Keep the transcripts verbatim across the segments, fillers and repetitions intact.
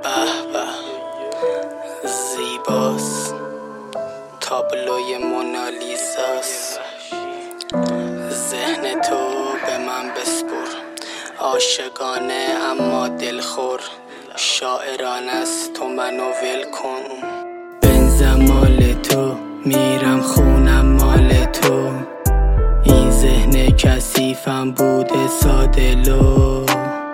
به به زیباست، تابلوی مونالیزاست. ذهن تو به من بسپر، عاشقانه اما دلخور. شاعران است تو منو ول کن. بنزم مال تو، میرم خونم مال تو. این ذهن کثیفم بوده ساده لو.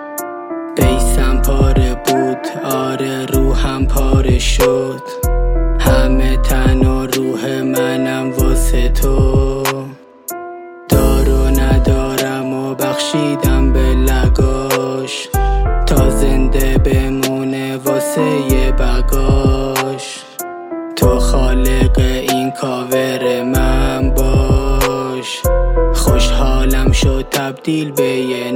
بیسم پاره بود، آره روحم پاره شد. همه تن و روح منم واسه تو. دارو ندارم و بخشیدم به لگاش، تا زنده بمونه واسه یه بگاش. تو خالق این کاور من باش، خوشحالم شد تبدیل به یه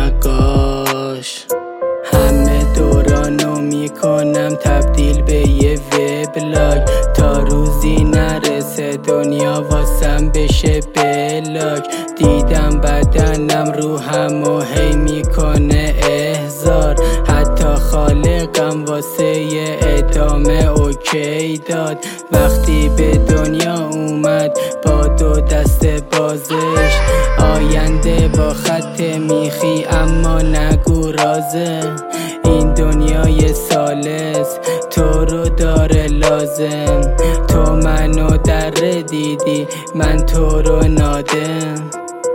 نقاش. همه دورانو میکنم تبدیل به یه وبلاگ، تا روزی نرسه دنیا واسم بشه بلاک. دیدم بدنم روحم و هی میکنه احضار، حتی خالقم واسه یه ادامه اوکی داد. وقتی به دنیا اومد با دو دست بازش، آینده با خط میخی اما نگو رازه. این دنیای سالس تو رو داره لازم. تو منو در دیدی، من تو رو نادم.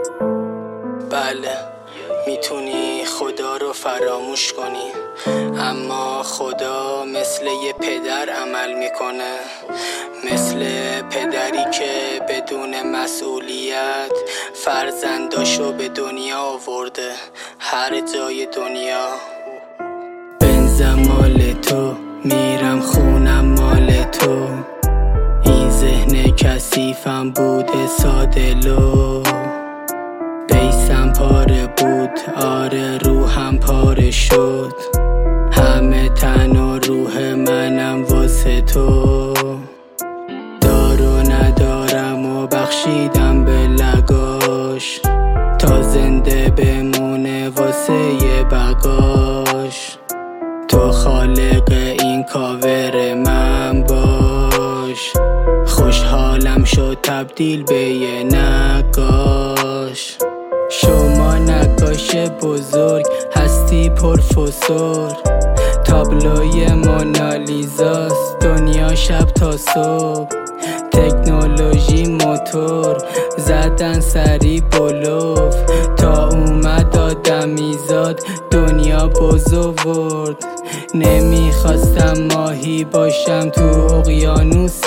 بله میتونی خدا رو فراموش کنی، اما خدا مثل یه پدر عمل میکنه. مثل پدری که بدون مسئولیت فرزنداشو به دنیا آورده، هر جای دنیا. بنزم مال تو، میرم خونم مال تو. این ذهن کثیفم بوده ساده لو. بیسم پاره بود، آره روحم پاره شد. همه تن و روح منم واسه تو. دارو ندارم و بخشیدم به لگاش، تا زنده بمونه واسه یه بگاش. تو خالق این کاور من باش، خوشحالم شد تبدیل به یه نقاش. شما نقاش بزرگ هستی پروفسور، تابلوی مونالیزاست دنیا شب تا صبح. تکنولوژی موتور زدن سری بلوف، تا اومد آدمیزاد دنیا بزرگ. نمیخواستم ماهی باشم تو اقیانوست،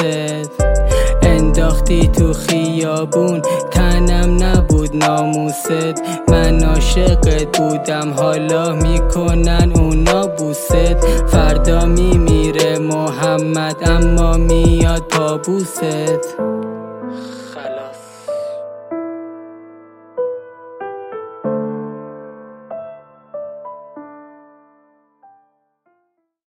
انداختی تو خیابون تنم نبود ناموست. من عاشقت بودم حالا میکنن اونا بوست. فردا میمیره محمد اما میاد پابوست.